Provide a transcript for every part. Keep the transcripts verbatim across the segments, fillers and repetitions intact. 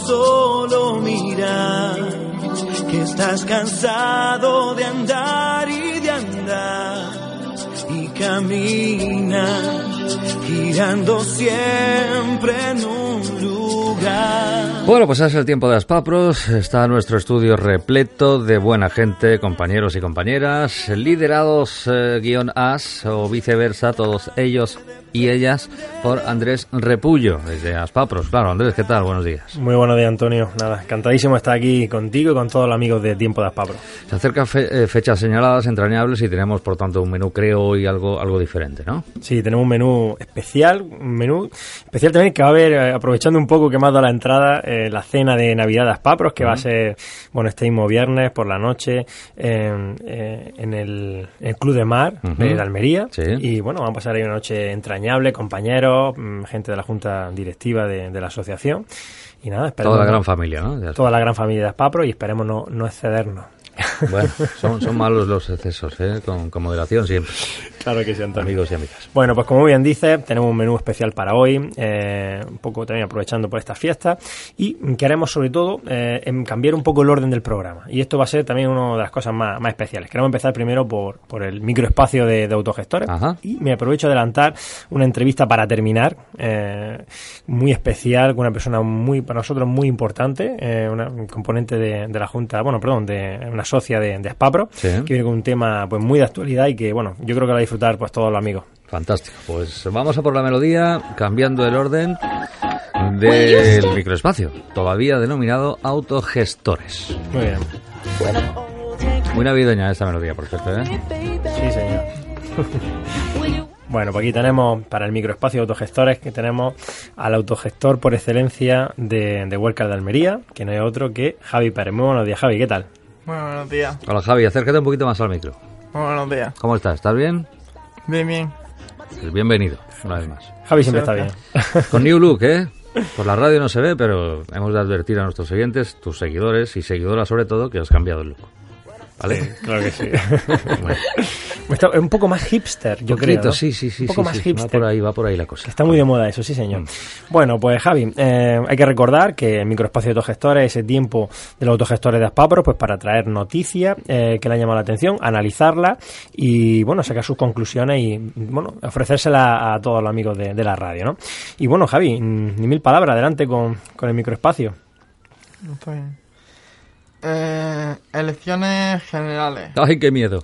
solo mira que estás cansado de andar y de andar y camina girando siempre en un lugar. Bueno, pues es el tiempo de Aspapros. Está nuestro estudio repleto de buena gente, compañeros y compañeras, liderados eh, guión as o viceversa, todos ellos y ellas por Andrés Repullo, desde Aspapros. Claro, Andrés, ¿qué tal? Buenos días. Muy buenos días, Antonio. Nada, encantadísimo de estar aquí contigo y con todos los amigos de Tiempo de Aspapros. Se acercan fe- eh, fechas señaladas, entrañables, y tenemos, por tanto, un menú, creo, hoy algo, algo diferente, ¿no? Sí, tenemos un menú especial, un menú especial también que va a haber, eh, aprovechando un poco que me ha dado la entrada, eh, la cena de Navidad de Aspapros, que uh-huh. va a ser, bueno, este mismo viernes por la noche en, eh, en el, el Club de Mar uh-huh. de Almería. Sí. Y, bueno, vamos a pasar ahí una noche entrañable, compañeros, gente de la junta directiva de, de la asociación. Y nada, esperemos... Toda la gran familia, ¿no? Toda la gran familia de Aspapros, y esperemos no, no excedernos. Bueno, son, son malos los excesos, ¿eh? Con, con moderación siempre. Claro que sí, Antonio. Amigos y amigas. Bueno, pues como bien dices, tenemos un menú especial para hoy, eh, un poco también aprovechando por estas fiestas, y queremos sobre todo eh, en cambiar un poco el orden del programa. Y esto va a ser también una de las cosas más, más especiales. Queremos empezar primero por, por el microespacio de, de autogestores. Ajá. Y me aprovecho de adelantar una entrevista para terminar, eh, muy especial, con una persona muy para nosotros muy importante, eh, una, un componente de, de la Junta, bueno, perdón, de una socia de, de Aspapros, sí. que viene con un tema pues muy de actualidad y que, bueno, yo creo que va a disfrutar pues todos los amigos. Fantástico. Pues vamos a por la melodía, cambiando el orden del microespacio, todavía denominado autogestores. Muy bien. Bueno. Muy navideña esta melodía, por cierto, ¿eh? Sí, señor. Bueno, pues aquí tenemos para el microespacio de autogestores, que tenemos al autogestor por excelencia de, de Huércal de Almería, que no es otro que Javi Pérez. Muy buenos días, Javi, ¿qué tal? Muy buenos días. Hola, Javi, acércate un poquito más al micro. Muy buenos días. ¿Cómo estás? ¿Estás bien? Bien, bien. Pues bienvenido, una vez más. Javi siempre está bien. Con New Look, ¿eh? Por la radio no se ve, pero hemos de advertir a nuestros oyentes, tus seguidores y seguidoras sobre todo, que has cambiado el look. ¿Vale? Sí, claro que sí. Bueno. Está un poco más hipster, yo Poquito, creo, ¿no? Sí, sí, sí. Un poco sí, más sí. hipster. Va por ahí, va por ahí la cosa. Que está muy de moda eso, sí, señor. Mm. Bueno, pues Javi, eh, hay que recordar que el microespacio de autogestores es ese tiempo de los autogestores de Aspapros, pues para traer noticias eh, que le han llamado la atención, analizarlas y, bueno, sacar sus conclusiones y, bueno, ofrecérselas a todos los amigos de, de la radio, ¿no? Y, bueno, Javi, ni mil palabras, adelante con, con el microespacio. Está bien. Eh, elecciones generales. ¡Ay, qué miedo!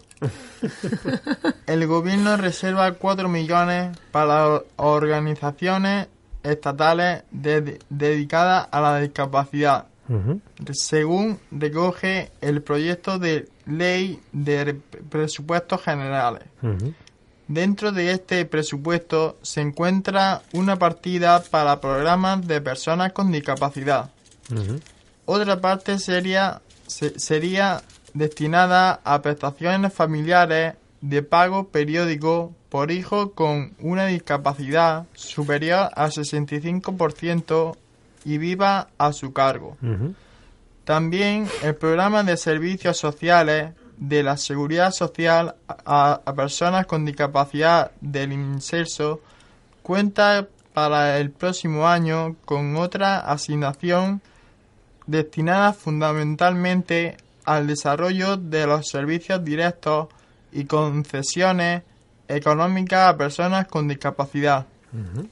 El gobierno reserva cuatro millones para organizaciones estatales de, dedicadas a la discapacidad, uh-huh. según recoge el proyecto de ley de presupuestos generales. Uh-huh. Dentro de este presupuesto se encuentra una partida para programas de personas con discapacidad. Uh-huh. Otra parte sería, se, sería destinada a prestaciones familiares de pago periódico por hijo con una discapacidad superior al sesenta y cinco por ciento y viva a su cargo. Uh-huh. También el programa de servicios sociales de la Seguridad Social a, a personas con discapacidad del INSERSO cuenta para el próximo año con otra asignación destinada fundamentalmente al desarrollo de los servicios directos y concesiones económicas a personas con discapacidad. Uh-huh.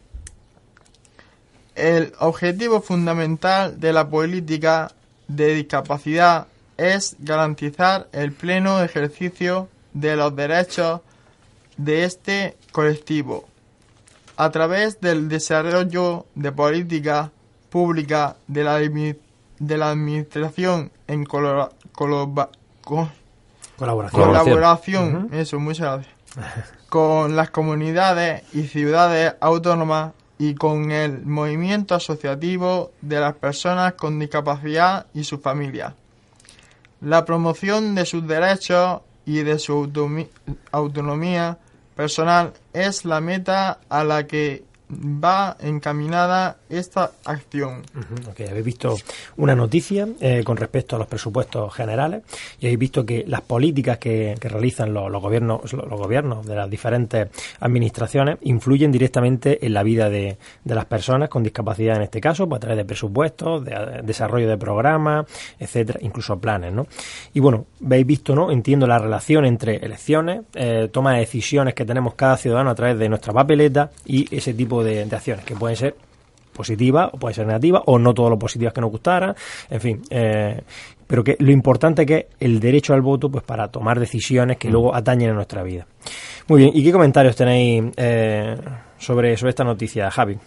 El objetivo fundamental de la política de discapacidad es garantizar el pleno ejercicio de los derechos de este colectivo a través del desarrollo de políticas públicas de la de la administración en colora, coloba, co, colaboración, colaboración uh-huh. eso, muchas gracias, con las comunidades y ciudades autónomas y con el movimiento asociativo de las personas con discapacidad y sus familias. La promoción de sus derechos y de su autonomía personal es la meta a la que va encaminada esta acción. Uh-huh. Okay, habéis visto una noticia eh, con respecto a los presupuestos generales y habéis visto que las políticas que, que realizan los, los gobiernos los, los gobiernos de las diferentes administraciones influyen directamente en la vida de, de las personas con discapacidad, en este caso, pues a través de presupuestos, de, de desarrollo de programas, etcétera, incluso planes, ¿no? Y bueno, habéis visto, ¿no? Entiendo la relación entre elecciones, eh, toma de decisiones que tenemos cada ciudadano a través de nuestra papeleta y ese tipo de, de acciones que pueden ser positivas o pueden ser negativas o no todo lo positivas que nos gustaran, en fin, eh, pero que lo importante que es el derecho al voto, pues para tomar decisiones que mm. luego atañen a nuestra vida. Muy bien, ¿y qué comentarios tenéis eh, sobre, sobre esta noticia, Javi?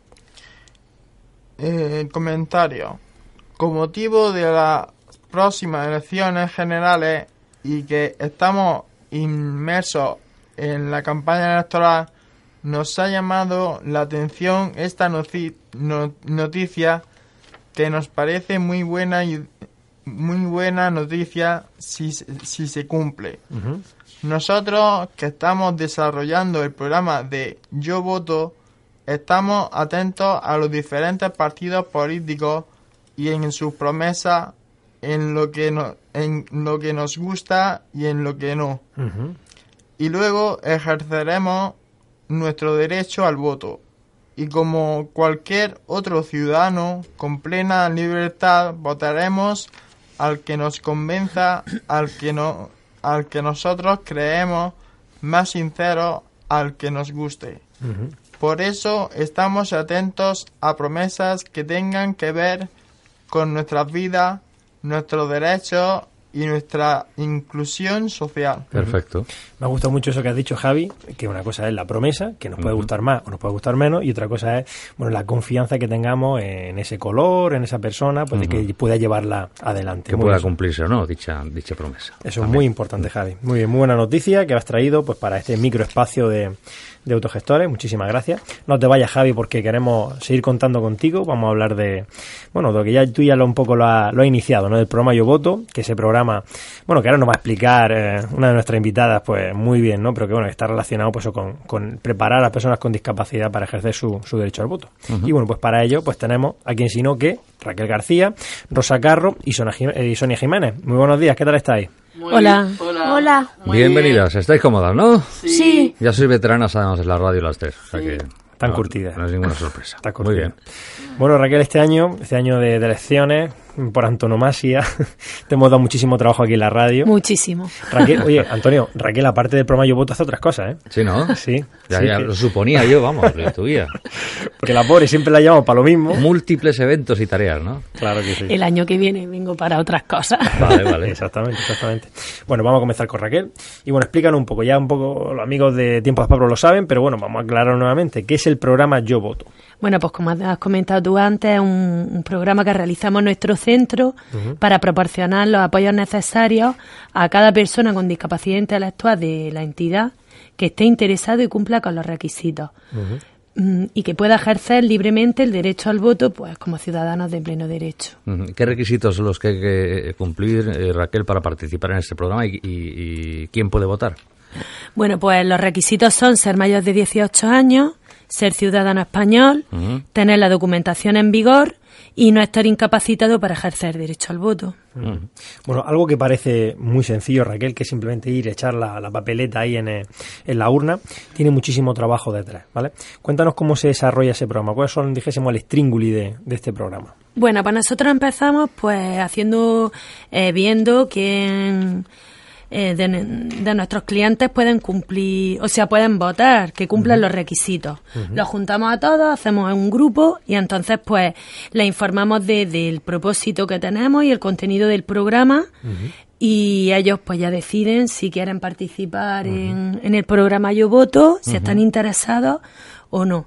Eh, comentario. Con motivo de las próximas elecciones generales y que estamos inmersos en la campaña electoral, nos ha llamado la atención esta noci- no- noticia que nos parece muy buena y muy buena noticia si, si se cumple. Uh-huh. Nosotros que estamos desarrollando el programa de Yo Voto, estamos atentos a los diferentes partidos políticos y en sus promesas, en lo que no, en lo que nos gusta y en lo que no. Uh-huh. Y luego ejerceremos nuestro derecho al voto. Y como cualquier otro ciudadano, con plena libertad, votaremos al que nos convenza, al que no, al que nosotros creemos más sincero, al que nos guste. Uh-huh. Por eso estamos atentos a promesas que tengan que ver con nuestras vidas, nuestros derechos y nuestra inclusión social. Perfecto. Me ha gustado mucho eso que has dicho, Javi, que una cosa es la promesa, que nos puede uh-huh. gustar más o nos puede gustar menos, y otra cosa es, bueno, la confianza que tengamos en ese color, en esa persona, pues uh-huh. de que pueda llevarla adelante. Que muy pueda bien. cumplirse o no dicha dicha promesa. Eso es muy importante, Javi. Muy bien, muy buena noticia que has traído pues para este microespacio de, de autogestores. Muchísimas gracias. No te vayas, Javi, porque queremos seguir contando contigo. Vamos a hablar de, bueno, de lo que ya tú ya lo un poco lo has lo ha iniciado, ¿no? Del programa Yo Voto, que ese programa, bueno, que ahora nos va a explicar eh, una de nuestras invitadas, pues muy bien, ¿no? Pero que bueno, que está relacionado pues con, con preparar a las personas con discapacidad para ejercer su, su derecho al voto. Uh-huh. Y bueno, pues para ello, pues tenemos a quien sino que Raquel García, Rosa Carro y Sonia, y Sonia Jiménez. Muy buenos días, ¿qué tal estáis? Muy hola. Bien. Hola. Hola. Muy Bienvenidas, bien. ¿Estáis cómodas, no? Sí. sí. Ya sois veteranas, además, en la radio las tres, o sea sí. que... Están no, curtidas. No es ninguna sorpresa. Está curtida. Muy bien. Bueno, Raquel, este año, este año de, de elecciones, por antonomasia, te hemos dado muchísimo trabajo aquí en la radio. Muchísimo. Raquel, oye, Antonio, Raquel, aparte del programa Yo Voto, hace otras cosas, ¿eh? Sí, ¿no? Sí. Ya, sí ya que... lo suponía yo, vamos, lo intuía. Porque la pobre siempre la llamamos para lo mismo. Múltiples eventos y tareas, ¿no? Claro que sí. El año que viene vengo para otras cosas. Vale, vale. Exactamente, exactamente. Bueno, vamos a comenzar con Raquel. Y bueno, explícanos un poco, ya un poco los amigos de Tiempo de Pablo lo saben, pero bueno, vamos a aclarar nuevamente. ¿Qué es el programa Yo Voto? Bueno, pues como has comentado tú antes, es un, un programa que realizamos en nuestro centro uh-huh. para proporcionar los apoyos necesarios a cada persona con discapacidad intelectual de la entidad que esté interesado y cumpla con los requisitos. Uh-huh. Y que pueda ejercer libremente el derecho al voto, pues como ciudadanos de pleno derecho. Uh-huh. ¿Qué requisitos son los que hay que cumplir, eh, Raquel, para participar en este programa y, y, y quién puede votar? Bueno, pues los requisitos son ser mayor de dieciocho años, ser ciudadano español, uh-huh. tener la documentación en vigor y no estar incapacitado para ejercer derecho al voto. Uh-huh. Bueno, algo que parece muy sencillo, Raquel, que es simplemente ir a echar la, la papeleta ahí en, en la urna, tiene muchísimo trabajo detrás, ¿vale? Cuéntanos cómo se desarrolla ese programa, cuáles son, dijésemos, el stringuli de, de este programa. Bueno, pues nosotros empezamos pues haciendo, eh, viendo quién... Eh, de, de nuestros clientes pueden cumplir, o sea, pueden votar, que cumplan uh-huh. los requisitos. Uh-huh. Los juntamos a todos, hacemos un grupo y entonces pues les informamos de, del propósito que tenemos y el contenido del programa uh-huh. y ellos pues ya deciden si quieren participar uh-huh. en, en el programa Yo Voto, si uh-huh. están interesados o no.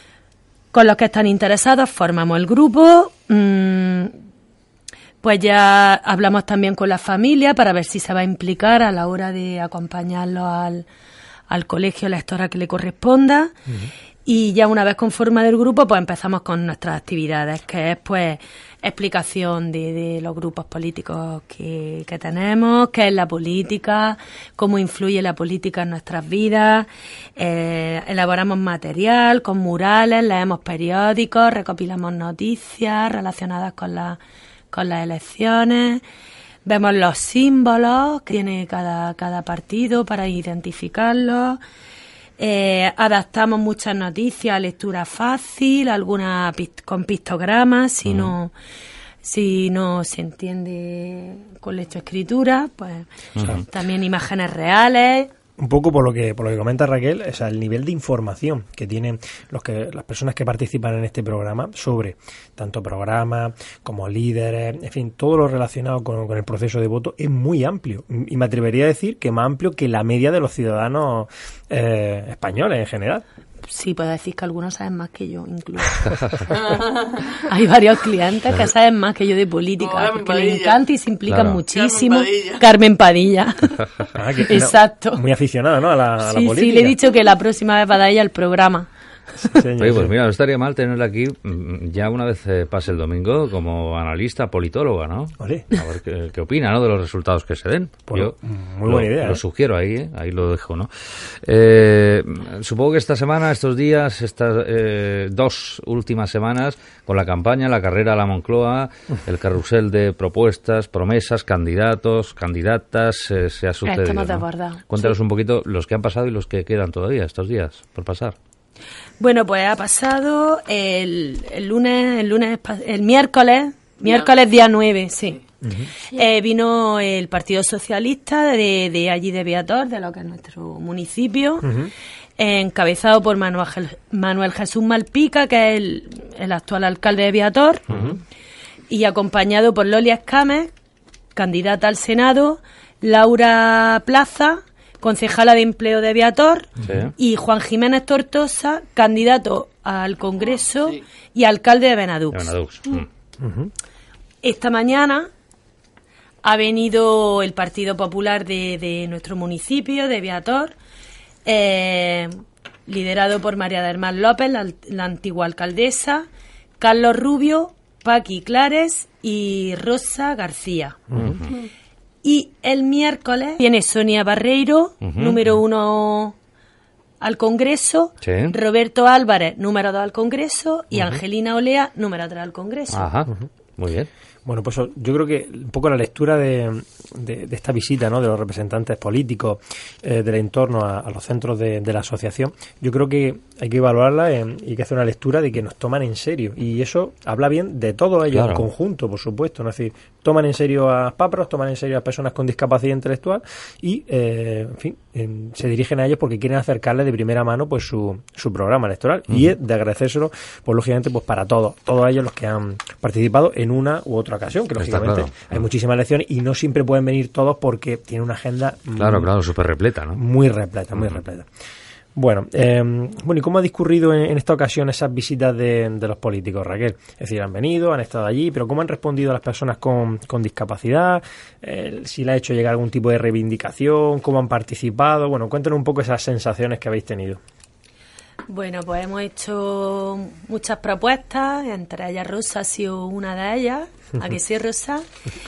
Con los que están interesados formamos el grupo. Mmm, Pues ya hablamos también con la familia para ver si se va a implicar a la hora de acompañarlo al, al colegio, a la lectora que le corresponda. Uh-huh. Y ya una vez conformado el grupo, pues empezamos con nuestras actividades, que es pues explicación de, de los grupos políticos que, que tenemos, qué es la política, cómo influye la política en nuestras vidas. Eh, elaboramos material con murales, leemos periódicos, recopilamos noticias relacionadas con, la, con las elecciones. Vemos los símbolos que tiene cada, cada partido para identificarlos. Eh, adaptamos muchas noticias a lectura fácil, algunas pist- con pictogramas, si, uh-huh. no, si no se entiende con lectoescritura, pues uh-huh. también imágenes reales. Un poco por lo que por lo que comenta Raquel, o sea, el nivel de información que tienen los que las personas que participan en este programa sobre tanto programa como líderes, en fin, todo lo relacionado con, con el proceso de voto es muy amplio. Y me atrevería a decir que más amplio que la media de los ciudadanos eh, españoles en general. Sí, puedo decir que algunos saben más que yo, incluso. Hay varios clientes que saben más que yo de política, oh, que les encanta y se implican claro. muchísimo. Carmen Padilla. Carmen Padilla. Ah, que, exacto. No, muy aficionada, ¿no? A la, a sí, la política. Sí, le he dicho que la próxima vez va a dar ella el programa. Sí, Oye, pues mira, no estaría mal tenerla aquí ya una vez eh, pase el domingo como analista politóloga, ¿no? Vale. A ver qué, qué opina, ¿no? De los resultados que se den. Bueno, Yo muy buena lo, idea. Lo ¿eh? sugiero ahí, ¿eh? Ahí lo dejo, ¿no? Eh, supongo que esta semana, estos días, estas eh, dos últimas semanas, con la campaña, la carrera a la Moncloa, el carrusel de propuestas, promesas, candidatos, candidatas, eh, se ha sucedido. Estamos de ¿no? acuerdo. Cuéntanos sí. un poquito los que han pasado y los que quedan todavía estos días por pasar. Bueno, pues ha pasado el, el lunes, el lunes, el miércoles, miércoles día nueve, sí. Uh-huh. Eh, vino el Partido Socialista de, de allí de Beator, de lo que es nuestro municipio, uh-huh. eh, encabezado por Manuel, Manuel Jesús Malpica, que es el, el actual alcalde de Beator, uh-huh. y acompañado por Loli Escames, candidata al Senado, Laura Plaza, concejala de empleo de Beator, sí. y Juan Jiménez Tortosa, candidato al Congreso sí. y alcalde de Benadux. De Benadux. Mm. Uh-huh. Esta mañana ha venido el Partido Popular de, de nuestro municipio, de Beator, eh, liderado por María del Mar López, la, la antigua alcaldesa, Carlos Rubio, Paqui Clares y Rosa García. Uh-huh. Y el miércoles viene Sonia Barreiro, uh-huh. número uno al Congreso, sí. Roberto Álvarez, número dos al Congreso, y uh-huh. Angelina Olea, número tres al Congreso. Ajá, uh-huh. Muy bien. Bueno, pues yo creo que un poco la lectura de, de, de esta visita, ¿no?, de los representantes políticos eh, del entorno a, a los centros de, de la asociación, yo creo que hay que evaluarla eh, y que hacer una lectura de que nos toman en serio. Y eso habla bien de todos ellos claro. en conjunto, por supuesto, ¿no? Es decir, toman en serio a PAPROS, toman en serio a personas con discapacidad intelectual y, eh, en fin, eh, se dirigen a ellos porque quieren acercarles de primera mano pues su, su programa electoral. Uh-huh. Y es de agradecérselo, pues lógicamente, pues para todos, todos ellos los que han participado en una u otra ocasión, que lógicamente claro. hay muchísimas elecciones y no siempre pueden venir todos porque tienen una agenda claro, muy, claro, súper repleta, ¿no? Muy repleta, muy uh-huh. repleta. Bueno, eh, bueno, ¿y cómo ha discurrido en, en esta ocasión esas visitas de, de los políticos, Raquel? Es decir, han venido, han estado allí, pero ¿cómo han respondido a las personas con, con discapacidad? Eh, ¿Si le ha hecho llegar algún tipo de reivindicación? ¿Cómo han participado? Bueno, cuéntanos un poco esas sensaciones que habéis tenido. Bueno, pues hemos hecho muchas propuestas, entre ellas Rosa ha sido una de ellas, ¿a que sí, Rosa?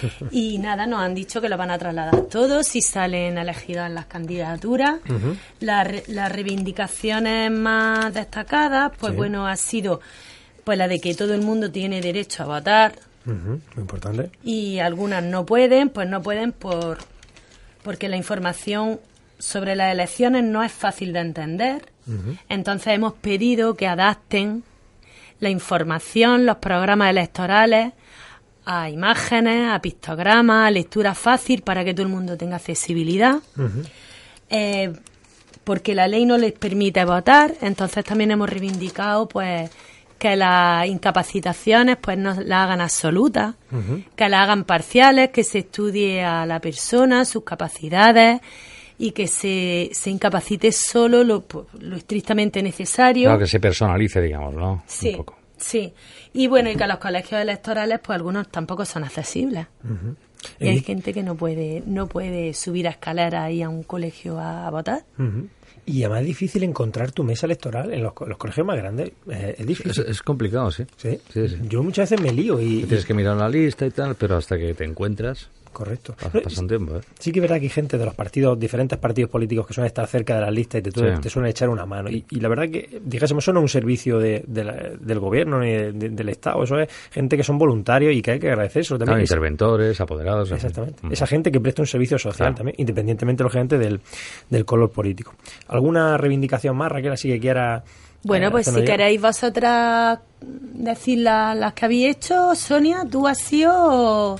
Y nada, nos han dicho que lo van a trasladar todos si salen elegidas las candidaturas. Uh-huh. Las, las reivindicaciones más destacadas, pues sí. bueno, ha sido pues la de que todo el mundo tiene derecho a votar. Uh-huh. Muy importante. Y algunas no pueden, pues no pueden por porque la información sobre las elecciones no es fácil de entender. Uh-huh. Entonces hemos pedido que adapten la información, los programas electorales a imágenes, a pictogramas, a lectura fácil para que todo el mundo tenga accesibilidad. Uh-huh. Eh, porque la ley no les permite votar, entonces también hemos reivindicado pues que las incapacitaciones pues no las hagan absolutas, uh-huh. que las hagan parciales, que se estudie a la persona, sus capacidades y que se, se incapacite solo lo, lo estrictamente necesario. Claro, que se personalice, digamos, ¿no? Sí, un poco. sí. Y bueno, y que los colegios electorales, pues algunos tampoco son accesibles. Uh-huh. Y hay gente que no puede no puede subir a escaleras y a un colegio a, a votar. Uh-huh. Y además es difícil encontrar tu mesa electoral en los, los colegios más grandes. Eh, es difícil. Es, es complicado, sí. ¿Sí? Sí, sí. Yo muchas veces me lío y... Tienes que mirar una lista y tal, pero hasta que te encuentras... Correcto. Pasa, pasa un tiempo, ¿eh? Sí que es verdad que hay gente de los partidos, diferentes partidos políticos que suelen estar cerca de la lista y te, sí. te suelen echar una mano. Y, y la verdad que, dijésemos, eso no es un servicio de, de la, del gobierno ni de, de, del Estado, eso es gente que son voluntarios y que hay que agradecer eso también. Claro, interventores, apoderados. Exactamente. Uh-huh. Esa gente que presta un servicio social claro. también, independientemente, lógicamente, del, del color político. ¿Alguna reivindicación más, Raquel, así que quiera...? Bueno, eh, pues si queréis vosotras decir la, las que habéis hecho, Sonia, tú has sido...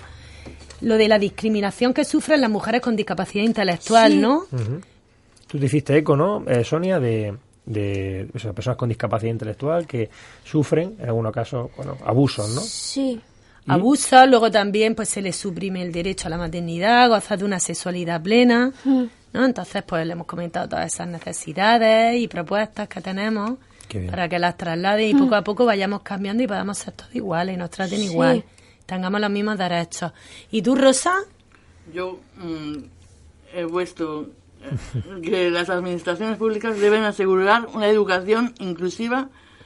lo de la discriminación que sufren las mujeres con discapacidad intelectual, sí. ¿no? Uh-huh. Tú te hiciste eco, ¿no, eh, Sonia, de, de o sea, personas con discapacidad intelectual que sufren, en algunos casos, bueno, abusos, ¿no? Sí. ¿Y? Abusos, luego también pues se les suprime el derecho a la maternidad, gozar de una sexualidad plena, uh-huh. ¿no? Entonces, pues le hemos comentado todas esas necesidades y propuestas que tenemos para que las traslade y uh-huh. poco a poco vayamos cambiando y podamos ser todos iguales y nos traten sí. igual. Tengamos los mismos derechos. ¿Y tú, Rosa? Yo mmm, he puesto eh, que las administraciones públicas deben asegurar una educación inclusiva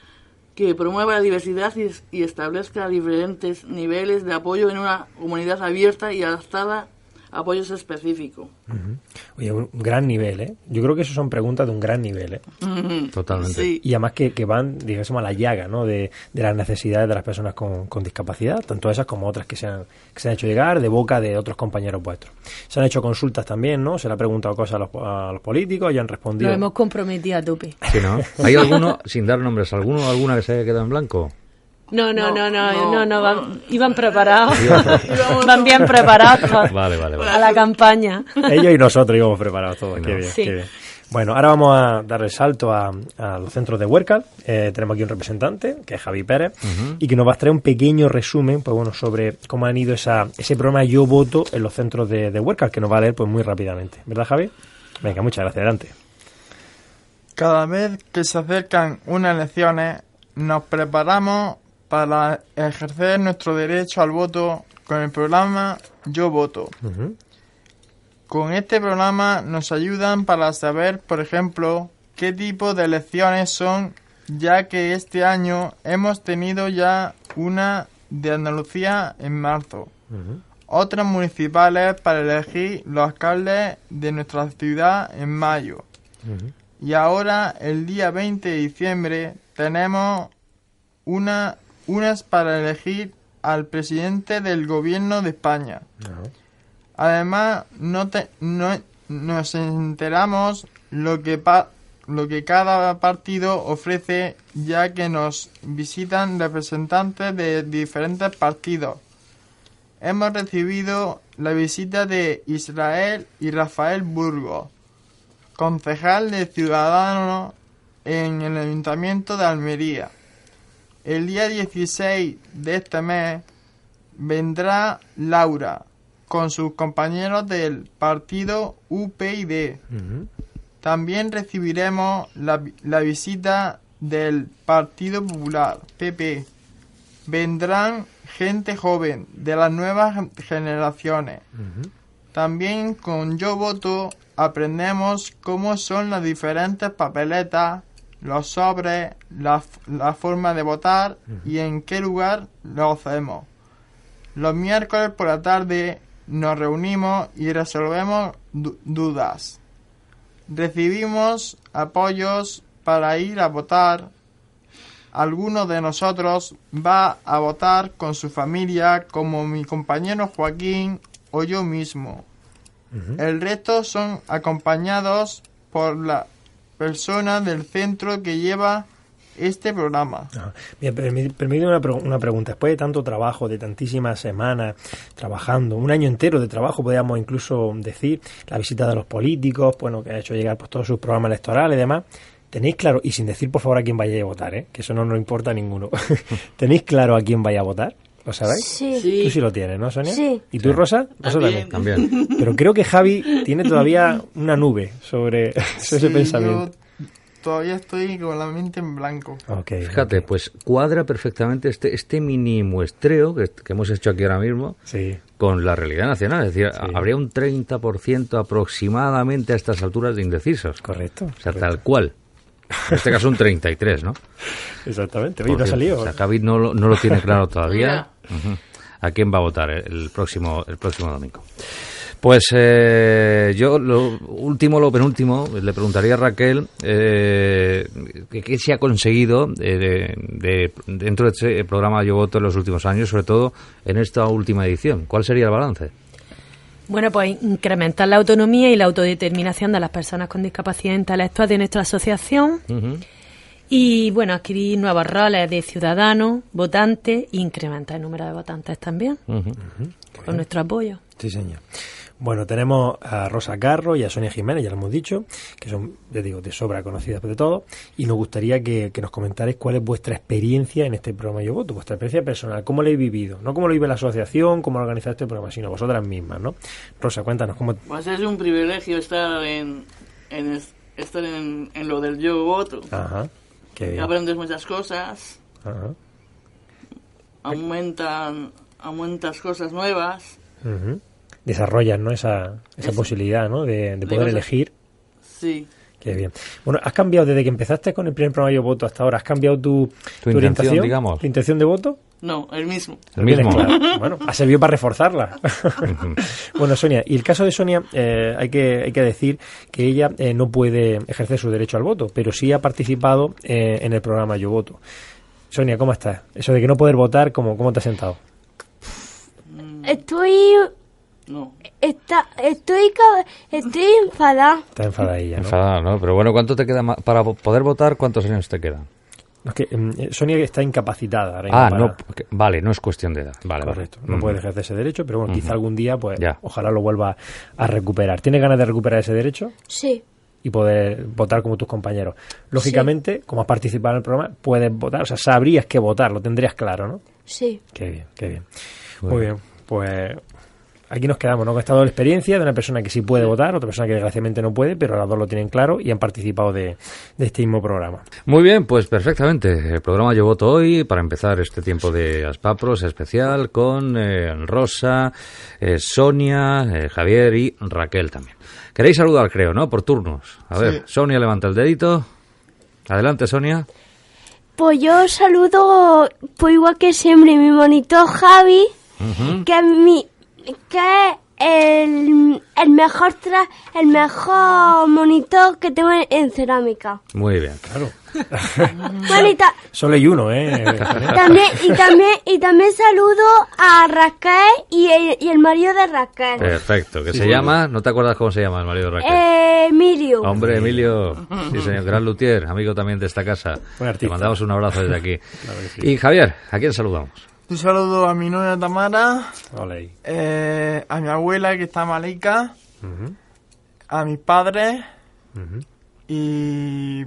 que promueva la diversidad y, y establezca diferentes niveles de apoyo en una comunidad abierta y adaptada a apoyos específicos. Uh-huh. Oye, un gran nivel, ¿eh? Yo creo que eso son preguntas de un gran nivel, ¿eh? Uh-huh. Totalmente. Sí. Y además que, que van, digamos, a la llaga, ¿no? De, de las necesidades de las personas con, con discapacidad, tanto esas como otras que se, han, que se han hecho llegar de boca de otros compañeros vuestros. Se han hecho consultas también, ¿no? Se le ha preguntado cosas a los, a los políticos y han respondido. Lo hemos comprometido a tope. Sí, ¿no? ¿Hay alguno, sin dar nombres, alguno alguna que se haya quedado en blanco? No, no, no, no, no, no, no van, iban preparados, van bien preparados vale, vale, vale. a la campaña. Ellos y nosotros íbamos preparados todos, qué bien, sí. qué bien. Bueno, ahora vamos a dar el salto a, a los centros de Huércal. Eh, tenemos aquí un representante, que es Javi Pérez, uh-huh. y que nos va a traer un pequeño resumen, pues bueno, sobre cómo han ido esa, ese programa Yo Voto en los centros de, de Huércal, que nos va a leer pues muy rápidamente. ¿Verdad, Javi? Venga, muchas gracias, adelante. Cada vez que se acercan unas elecciones, nos preparamos para ejercer nuestro derecho al voto con el programa Yo Voto. Uh-huh. Con este programa nos ayudan para saber, por ejemplo, qué tipo de elecciones son, ya que este año hemos tenido ya una de Andalucía en marzo, uh-huh. otras municipales para elegir los alcaldes de nuestra ciudad en mayo. Uh-huh. Y ahora, el día veinte de diciembre, tenemos una unas para elegir al presidente del gobierno de España. Uh-huh. Además, no, te, no nos enteramos lo que pa, lo que cada partido ofrece, ya que nos visitan representantes de diferentes partidos. Hemos recibido la visita de Israel y Rafael Burgos, concejal de Ciudadanos en el Ayuntamiento de Almería. El día dieciséis de este mes vendrá Laura con sus compañeros del partido U P y Uh-huh. También recibiremos la, la visita del Partido Popular, P P. Vendrán gente joven de las nuevas generaciones. Uh-huh. También con Yo Voto aprendemos cómo son las diferentes papeletas, los sobres, la, la forma de votar uh-huh. y en qué lugar lo hacemos. Los miércoles por la tarde nos reunimos y resolvemos du- dudas. Recibimos apoyos para ir a votar. Alguno de nosotros va a votar con su familia, como mi compañero Joaquín o yo mismo. Uh-huh. El resto son acompañados por la persona del centro que lleva este programa. Ah, bien, permíteme una, una pregunta. Después de tanto trabajo, de tantísimas semanas trabajando, un año entero de trabajo, podríamos incluso decir, la visita de los políticos, bueno, que ha hecho llegar pues todos sus programas electorales y demás, ¿tenéis claro, y sin decir por favor a quién vaya a votar, ¿eh? Que eso no nos importa a ninguno, ¿tenéis claro a quién vaya a votar? ¿Lo sabéis? Sí. sí. Tú sí lo tienes, ¿no, Sonia? Sí. ¿Y tú, Rosa? Rosa también. También. Pero creo que Javi tiene todavía una nube sobre, sobre sí, ese pensamiento. Yo todavía estoy con la mente en blanco. Okay, Fíjate, okay. pues cuadra perfectamente este, este mini muestreo que, que hemos hecho aquí ahora mismo Sí. con la realidad nacional. Es decir, Sí. habría un treinta por ciento aproximadamente a estas alturas de indecisos. Correcto. O sea, correcto. tal cual. En este caso un treinta y tres, ¿no? Exactamente. Oye, Por no ha cierto, salido. O sea, Javi no, lo- no lo tiene claro todavía. Mira. Ujú. ¿A quién va a votar el próximo, el próximo domingo? Pues eh, yo, lo último, lo penúltimo, le preguntaría a Raquel eh, qué qué se ha conseguido eh, de, de- dentro de este programa Yo Voto en los últimos años, sobre todo en esta última edición. ¿Cuál sería el balance? Bueno, pues incrementar la autonomía y la autodeterminación de las personas con discapacidad intelectual de nuestra asociación Ujú. y, bueno, adquirir nuevos roles de ciudadanos, votantes e incrementar el número de votantes también, Ujú. con nuestro apoyo. Sí, señor. Bueno, tenemos a Rosa Carro y a Sonia Jiménez, ya lo hemos dicho, que son, ya digo, de sobra conocidas de todo, y nos gustaría que, que nos comentarais cuál es vuestra experiencia en este programa Yo Voto, vuestra experiencia personal, cómo lo habéis vivido, no cómo lo vive la asociación, cómo lo ha organizado este programa, sino vosotras mismas, ¿no? Rosa, cuéntanos cómo... Pues es un privilegio estar en, en es- estar en, en lo del yo voto. Ajá, qué bien. Aprendes muchas cosas, Ajá. aumentan, aumentas cosas nuevas. Ujú. Desarrollas, ¿no? Esa, esa Eso. posibilidad, ¿no? De, de De poder cosas. elegir. Sí. Qué bien. Bueno, ¿has cambiado desde que empezaste con el primer programa Yo Voto hasta ahora? ¿Has cambiado tu, Tu intención, orientación, digamos. tu intención de voto? No, el mismo. El mismo. Lo tienes claro. Bueno, ha servido para reforzarla. Bueno, Sonia, y el caso de Sonia, eh, hay que hay que decir que ella eh, no puede ejercer su derecho al voto, pero sí ha participado eh, en el programa Yo Voto. Sonia, ¿cómo estás? Eso de que no poder votar, ¿cómo, cómo te has sentado? Estoy No. está, estoy ca- estoy enfadada. Está enfadada ella, ¿no? Enfadada, ¿no? Pero bueno, ¿cuánto te queda ma- para po- poder votar? ¿Cuántos años te quedan? No, es que mm, eh, Sonia está incapacitada. ahora Ah, mismo no, para- porque- vale, no es cuestión de edad. Vale, Correcto, vale. no Ujú. puede ejercer ese derecho, pero bueno, quizá algún día, pues, Ya. ojalá lo vuelva a recuperar. ¿Tienes ganas de recuperar ese derecho? Sí, Y poder votar como tus compañeros. Lógicamente, como has participado en el programa, puedes votar, o sea, sabrías que votar, lo tendrías claro, ¿no? sí. Qué bien, qué bien. Bueno. Muy bien, pues aquí nos quedamos, ¿no? Con esta doble experiencia de una persona que sí puede votar, otra persona que desgraciadamente no puede, pero las dos lo tienen claro y han participado de, de este mismo programa. Muy bien, pues perfectamente. El programa Yo Voto hoy para empezar este tiempo de Aspapros especial con eh, Rosa, eh, Sonia, eh, Javier y Raquel también. Queréis saludar, creo, ¿no? Por turnos. A ver, Sí. Sonia levanta el dedito. Adelante, Sonia. Pues yo saludo, pues igual que siempre, mi monito Javi, Ujú. que es mi, que es el, el mejor tra, el mejor monitor que tengo en, en cerámica. Muy bien. Claro. Bueno, y, ta- Solo hay uno, ¿eh? también, y también, y también saludo a Raquel y el, y el marido de Raquel, Perfecto. ¿Qué Sí, se sí. llama? ¿No te acuerdas cómo se llama el marido de Raquel? eh, Emilio. Hombre, Emilio. Sí, señor. Gran luthier, amigo también de esta casa. Buen artista. Te mandamos un abrazo desde aquí. Claro que sí. Y Javier, ¿a quién saludamos? Un saludo a mi novia Tamara, Ole ahí. eh, a mi abuela que está malica, Ujú, a mis padres ujú. y,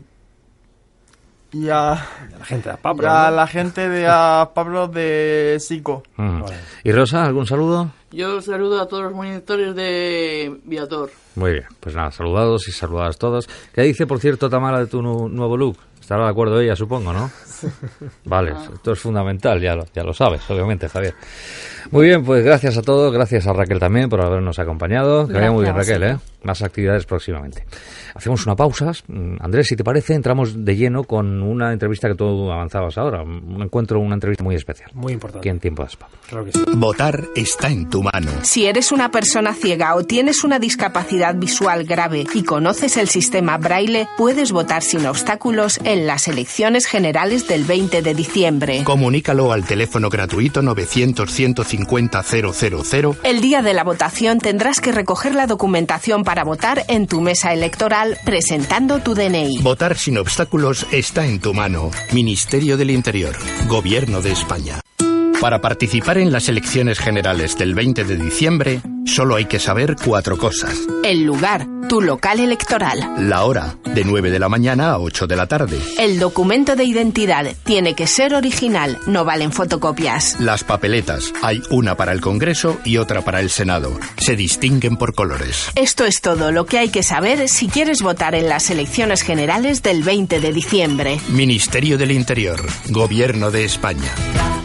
y, a, La gente de y Aspapro, a ¿no? la gente de a Pablo de Sico. Ujú. Vale. ¿Y Rosa, algún saludo? Yo saludo a todos los monitores de Viator. Muy bien, pues nada, saludados y saludadas todos. ¿Qué dice, por cierto, Tamara, de tu nu- nuevo look? Estará de acuerdo ella, supongo, ¿no? Vale, esto es fundamental, ya lo, ya lo sabes, obviamente, Javier. Muy bien, pues gracias a todos, gracias a Raquel también por habernos acompañado. Que vaya muy bien, Gracias. Raquel, ¿eh? Más actividades próximamente. Hacemos una pausa. Mm, Andrés, si te parece, entramos de lleno con una entrevista que tú avanzabas ahora. Un encuentro, una entrevista muy especial. Muy importante. Aquí en Tiempo de Spam. Claro que sí. Votar está en tu mano. Si eres una persona ciega o tienes una discapacidad visual grave y conoces el sistema Braille, puedes votar sin obstáculos en las elecciones generales del veinte de diciembre. Comunícalo al teléfono gratuito novecientos, ciento cincuenta, cero cero cero. El día de la votación tendrás que recoger la documentación para votar en tu mesa electoral presentando tu D N I. Votar sin obstáculos está en tu mano. Ministerio del Interior. Gobierno de España. Para participar en las elecciones generales del veinte de diciembre, solo hay que saber cuatro cosas. El lugar, tu local electoral. La hora, de nueve de la mañana a ocho de la tarde. El documento de identidad tiene que ser original, no valen fotocopias. Las papeletas, hay una para el Congreso y otra para el Senado. Se distinguen por colores. Esto es todo lo que hay que saber si quieres votar en las elecciones generales del veinte de diciembre. Ministerio del Interior, Gobierno de España.